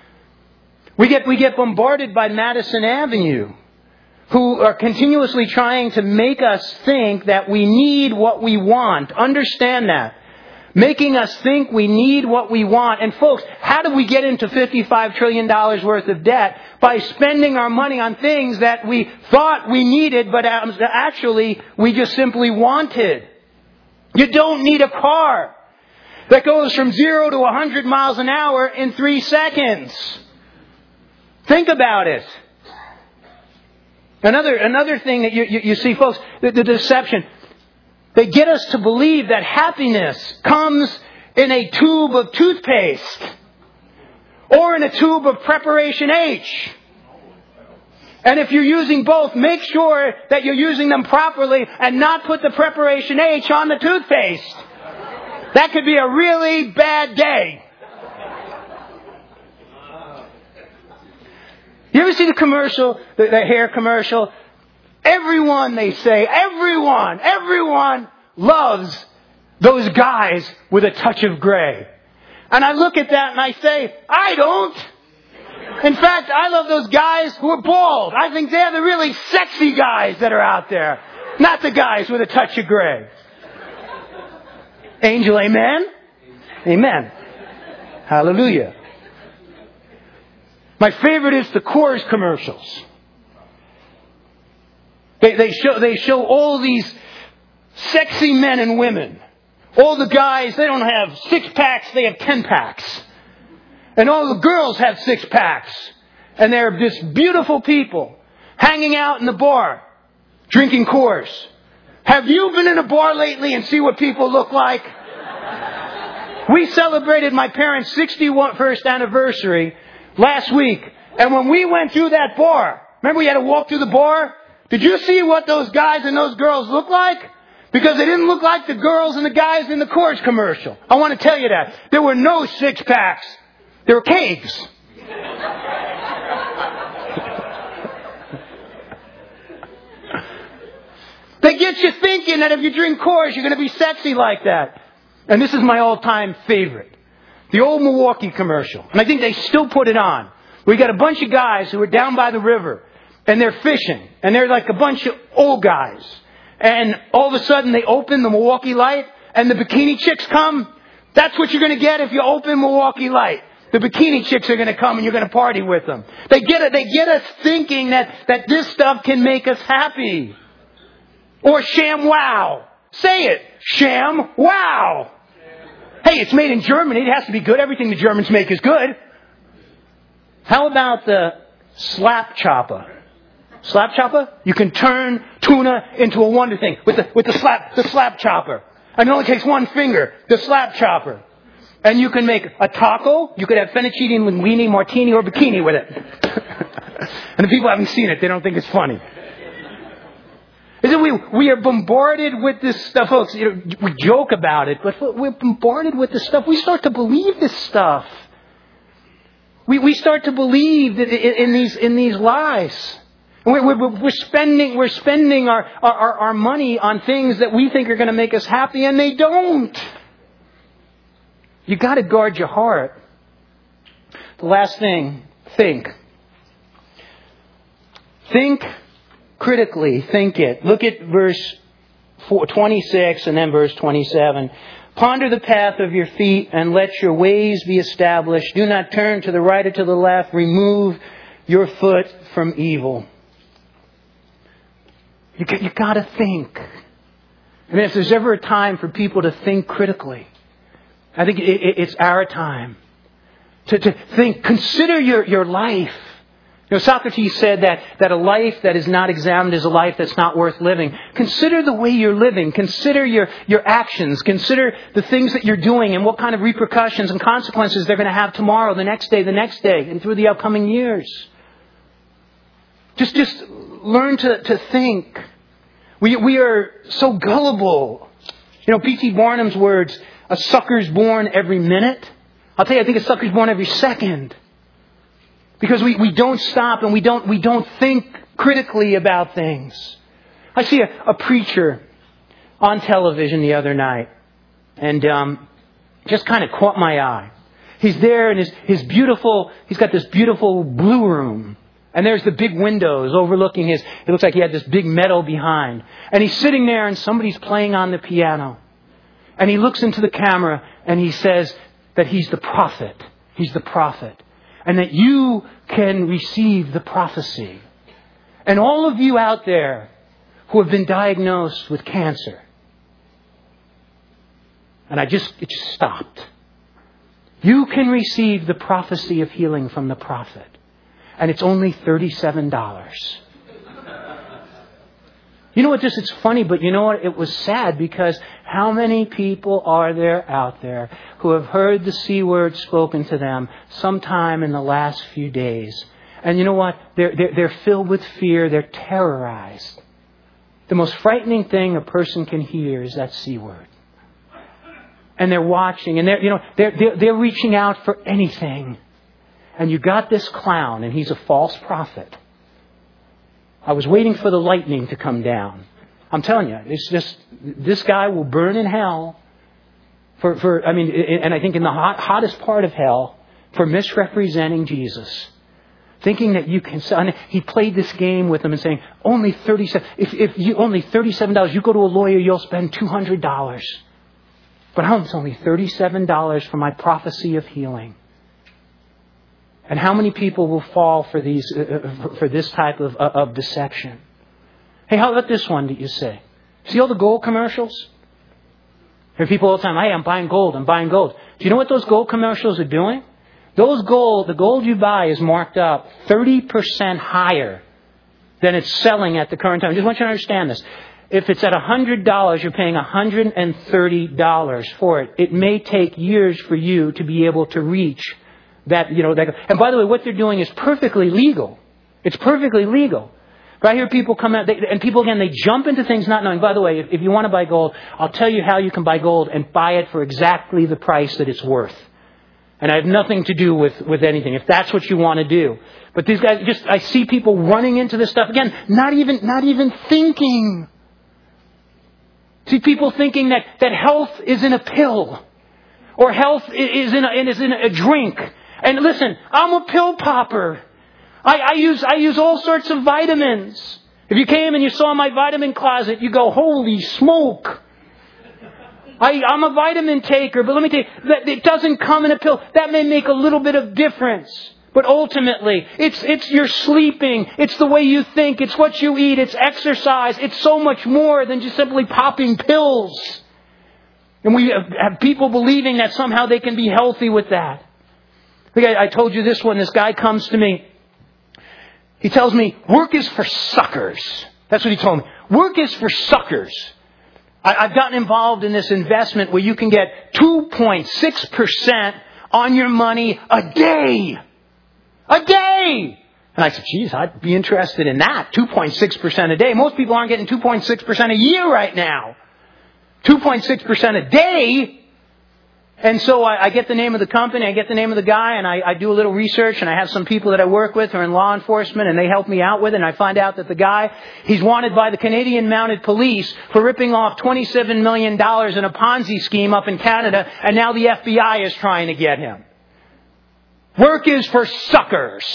We get we get bombarded by Madison Avenue, who are continuously trying to make us think that we need what we want. Understand that. Making us think we need what we want. And folks, how do we get into fifty-five trillion dollars worth of debt? By spending our money on things that we thought we needed, but actually we just simply wanted. You don't need a car that goes from zero to one hundred miles an hour in three seconds. Think about it. Another another thing that you, you, you see, folks, the, the deception. They get us to believe that happiness comes in a tube of toothpaste or in a tube of Preparation H. And if you're using both, make sure that you're using them properly and not put the Preparation H on the toothpaste. That could be a really bad day. You ever see the commercial, the, the hair commercial? Everyone, they say, everyone, everyone loves those guys with a touch of gray. And I look at that and I say, I don't. In fact, I love those guys who are bald. I think they're the really sexy guys that are out there. Not the guys with a touch of gray. Angel, amen? Amen. Hallelujah. My favorite is the Coors commercials. They, they show they show all these sexy men and women. All the guys, they don't have six packs, they have ten packs. And all the girls have six packs. And they're just beautiful people hanging out in the bar, drinking Coors. Have you been in a bar lately and see what people look like? We celebrated my parents' sixty-first anniversary last week. And when we went through that bar, remember we had to walk through the bar? Did you see what those guys and those girls look like? Because they didn't look like the girls and the guys in the Coors commercial. I want to tell you that. There were no six packs. There were caves. They get you thinking that if you drink Coors, you're going to be sexy like that. And this is my all-time favorite. The old Milwaukee commercial. And I think they still put it on. We got a bunch of guys who are down by the river. And they're fishing. And they're like a bunch of old guys. And all of a sudden they open the Milwaukee Light. And the bikini chicks come. That's what you're going to get if you open Milwaukee Light. The bikini chicks are going to come and you're going to party with them. They get it. They get us thinking that, that this stuff can make us happy. Or sham wow. Say it. Sham wow. Hey, it's made in Germany. It has to be good. Everything the Germans make is good. How about the slap chopper? Slap chopper? You can turn tuna into a wonder thing with the with the slap the slap chopper. And it only takes one finger. The slap chopper. And you can make a taco. You could have fettuccine linguine, martini, or bikini with it. And if people haven't seen it, they don't think it's funny. Isn't we we are bombarded with this stuff, folks. You know, we joke about it, but we're bombarded with this stuff. We start to believe this stuff. We we start to believe that in, in these in these lies. We're, we're, we're spending we're spending our, our, our money on things that we think are going to make us happy, and they don't. You got to guard your heart. The last thing, think. Think critically. Think it. Look at verse twenty-six and then verse twenty-seven. Ponder the path of your feet and let your ways be established. Do not turn to the right or to the left. Remove your foot from evil. You you got to think. I mean, if there's ever a time for people to think critically, I think it, it, it's our time to, to think. Consider your, your life. You know, Socrates said that, that a life that is not examined is a life that's not worth living. Consider the way you're living. Consider your, your actions. Consider the things that you're doing and what kind of repercussions and consequences they're going to have tomorrow, the next day, the next day, and through the upcoming years. Just, just learn to, to think. We, we are so gullible. You know, P T Barnum's words, a sucker's born every minute. I'll tell you, I think a sucker's born every second. Because we, we don't stop and we don't we don't think critically about things. I see a, a preacher on television the other night, and um, just kind of caught my eye. He's there in his, his beautiful, he's got this beautiful blue room. And there's the big windows overlooking his, it looks like he had this big meadow behind. And he's sitting there and somebody's playing on the piano. And he looks into the camera and he says that he's the prophet. He's the prophet. And that you can receive the prophecy. And all of you out there who have been diagnosed with cancer. And I just, it just stopped. You can receive the prophecy of healing from the prophet. And it's only thirty-seven dollars. You know what, just it's funny, but you know what? It was sad because how many people are there out there who have heard the C word spoken to them sometime in the last few days? And you know what? They're, they're, they're filled with fear. They're terrorized. The most frightening thing a person can hear is that C word. And they're watching and they're, you know, they're, they're, they're reaching out for anything. And you got this clown, and he's a false prophet. I was waiting for the lightning to come down. I'm telling you, it's just, this guy will burn in hell for, for I mean, and I think in the hot, hottest part of hell for misrepresenting Jesus. Thinking that you can, he played this game with them and saying, only thirty-seven, if, if you, only thirty-seven dollars, you go to a lawyer, you'll spend two hundred dollars. But it's only thirty-seven dollars for my prophecy of healing. And how many people will fall for these, uh, for this type of, uh, of deception? Hey, how about this one that you say? See all the gold commercials? I hear people all the time, hey, I'm buying gold, I'm buying gold. Do you know what those gold commercials are doing? Those gold, the gold you buy is marked up thirty percent higher than it's selling at the current time. I just want you to understand this. If it's at one hundred dollars, you're paying one hundred thirty dollars for it. It may take years for you to be able to reach that, you know, that, and by the way, what they're doing is perfectly legal. It's perfectly legal. But I hear people come out, they, and people again, they jump into things not knowing. By the way, if, if you want to buy gold, I'll tell you how you can buy gold and buy it for exactly the price that it's worth. And I have nothing to do with, with anything, if that's what you want to do. But these guys, just, I see people running into this stuff again, not even, not even thinking. See people thinking that, that health is in a pill. Or health is in a, is in a drink. And listen, I'm a pill popper. I, I use I use all sorts of vitamins. If you came and you saw my vitamin closet, you go, holy smoke. I, I'm a vitamin taker, but let me tell you, that it doesn't come in a pill. That may make a little bit of difference. But ultimately, it's, it's your sleeping, it's the way you think, it's what you eat, it's exercise, it's so much more than just simply popping pills. And we have people believing that somehow they can be healthy with that. I think I, I told you this one, this guy comes to me. He tells me, work is for suckers. That's what he told me. Work is for suckers. I, I've gotten involved in this investment where you can get two point six percent on your money a day. A day! And I said, geez, I'd be interested in that. two point six percent a day. Most people aren't getting two point six percent a year right now. two point six percent a day. And so I, I get the name of the company, I get the name of the guy, and I, I do a little research, and I have some people that I work with who are in law enforcement, and they help me out with it, and I find out that the guy, he's wanted by the Canadian Mounted Police for ripping off twenty-seven million dollars in a Ponzi scheme up in Canada, and now the F B I is trying to get him. Work is for suckers.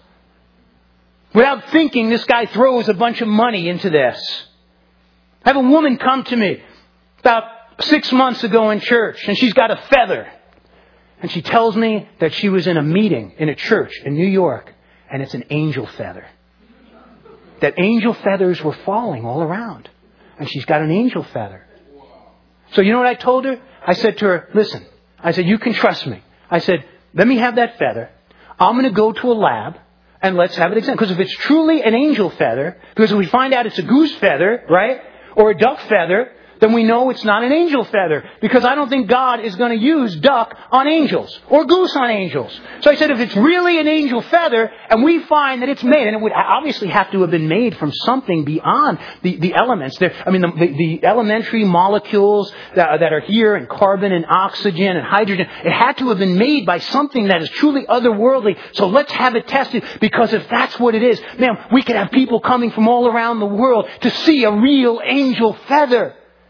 Without thinking, this guy throws a bunch of money into this. I have a woman come to me about six months ago in church, and she's got a feather. And she tells me that she was in a meeting in a church in New York, and it's an angel feather. That angel feathers were falling all around. And she's got an angel feather. So you know what I told her? I said to her, listen, I said, you can trust me. I said, let me have that feather. I'm going to go to a lab and let's have it examined. Because if it's truly an angel feather, because if we find out it's a goose feather, right, or a duck feather, then we know it's not an angel feather. Because I don't think God is going to use duck on angels or goose on angels. So I said, if it's really an angel feather and we find that it's made, and it would obviously have to have been made from something beyond the, the elements. There, I mean, the, the, the elementary molecules that, that are here, and carbon and oxygen and hydrogen, it had to have been made by something that is truly otherworldly. So let's have it tested, because if that's what it is, man, we could have people coming from all around the world to see a real angel feather.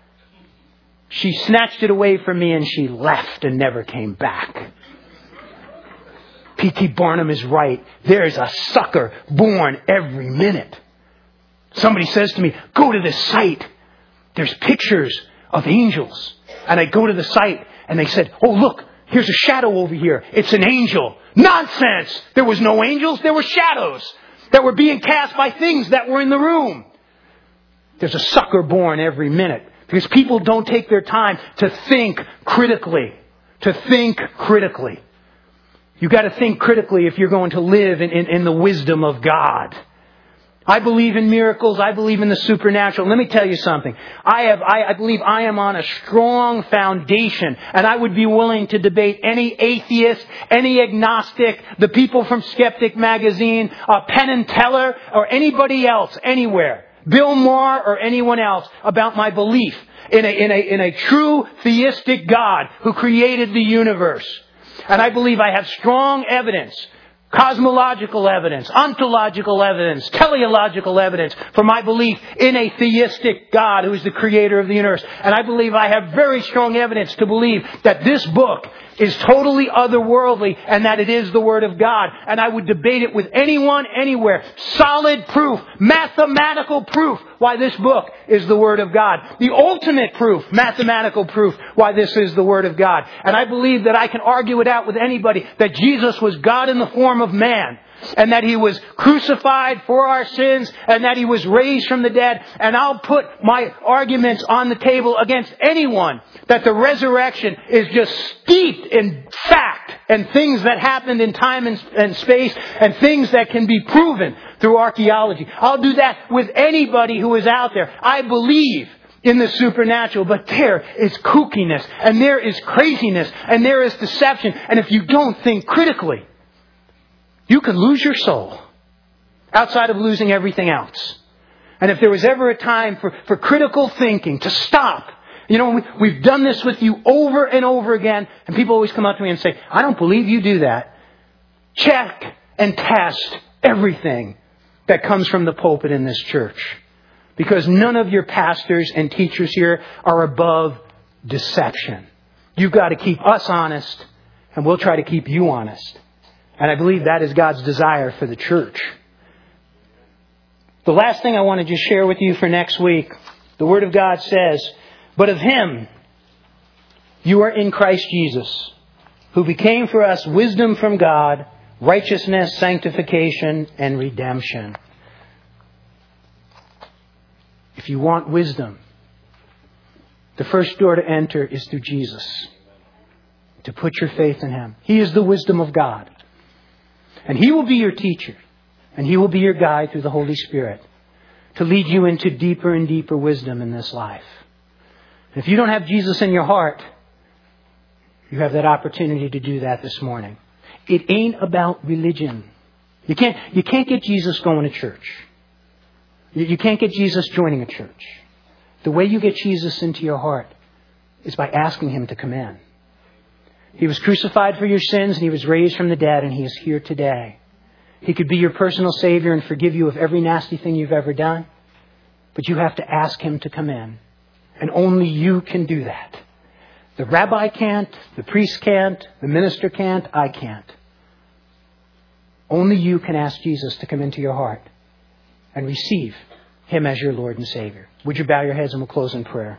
She snatched it away from me and she left and never came back. P T Barnum is right. There's a sucker born every minute. Somebody says to me, go to this site. There's pictures of angels. And I go to the site and they said, oh, look, here's a shadow over here. It's an angel. Nonsense! There was no angels. There were shadows that were being cast by things that were in the room. There's a sucker born every minute. Because people don't take their time to think critically. To think critically. You've got to think critically if you're going to live in, in, in the wisdom of God. I believe in miracles. I believe in the supernatural. Let me tell you something. I have, I, I believe I am on a strong foundation, and I would be willing to debate any atheist, any agnostic, the people from Skeptic Magazine, uh, Penn and Teller, or anybody else, anywhere. Bill Maher or anyone else, about my belief in a, in a, in a true theistic God who created the universe. And I believe I have strong evidence, cosmological evidence, ontological evidence, teleological evidence for my belief in a theistic God who is the creator of the universe. And I believe I have very strong evidence to believe that this book is totally otherworldly and that it is the Word of God. And I would debate it with anyone, anywhere. Solid proof, mathematical proof why this book is the Word of God. The ultimate proof, mathematical proof why this is the Word of God. And I believe that I can argue it out with anybody that Jesus was God in the form of man. And that He was crucified for our sins, and that He was raised from the dead. And I'll put my arguments on the table against anyone that the resurrection is just steeped in fact and things that happened in time and, and space, and things that can be proven through archaeology. I'll do that with anybody who is out there. I believe in the supernatural, but there is kookiness, and there is craziness, and there is deception. And if you don't think critically, you could lose your soul outside of losing everything else. And if there was ever a time for, for critical thinking to stop, you know, we, we've done this with you over and over again, and people always come up to me and say, I don't believe you do that. Check and test everything that comes from the pulpit in this church. Because none of your pastors and teachers here are above deception. You've got to keep us honest, and we'll try to keep you honest. And I believe that is God's desire for the church. The last thing I want to just share with you for next week, the Word of God says, but of Him you are in Christ Jesus, who became for us wisdom from God, righteousness, sanctification, and redemption. If you want wisdom, the first door to enter is through Jesus. To put your faith in Him. He is the wisdom of God. And He will be your teacher. And He will be your guide through the Holy Spirit to lead you into deeper and deeper wisdom in this life. And if you don't have Jesus in your heart, you have that opportunity to do that this morning. It ain't about religion. You can't, you can't get Jesus going to church. You, you can't get Jesus joining a church. The way you get Jesus into your heart is by asking Him to come in. He was crucified for your sins and He was raised from the dead and He is here today. He could be your personal Savior and forgive you of every nasty thing you've ever done. But you have to ask Him to come in. And only you can do that. The rabbi can't, the priest can't, the minister can't, I can't. Only you can ask Jesus to come into your heart and receive Him as your Lord and Savior. Would you bow your heads and we'll close in prayer.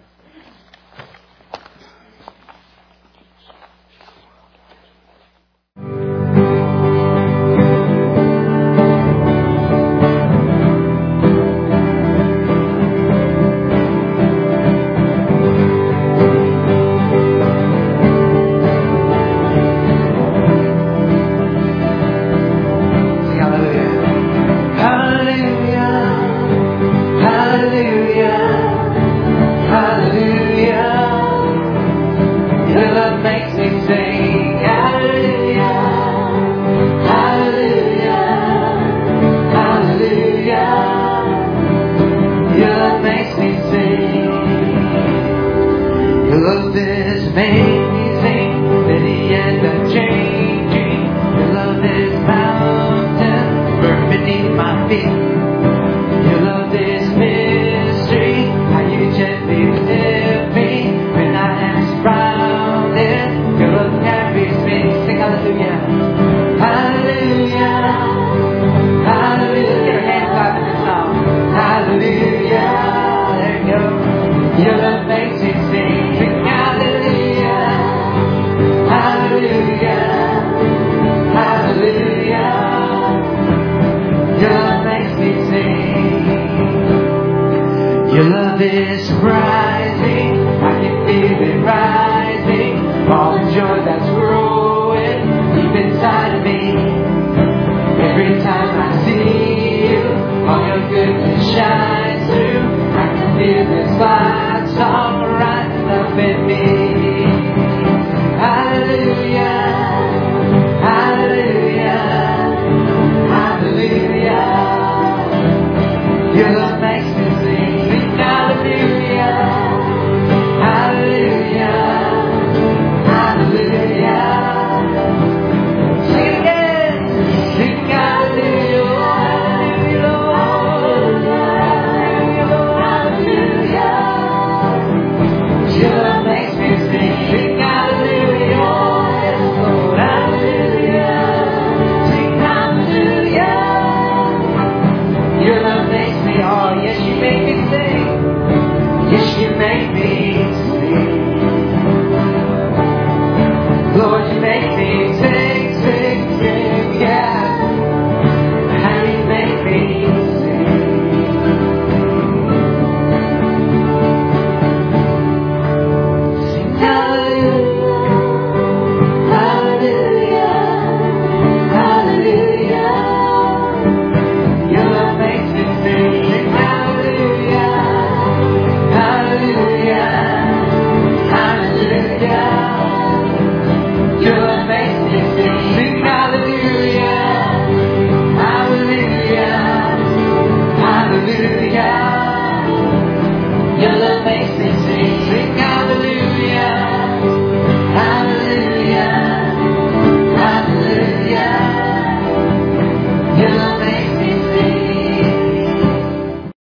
You're the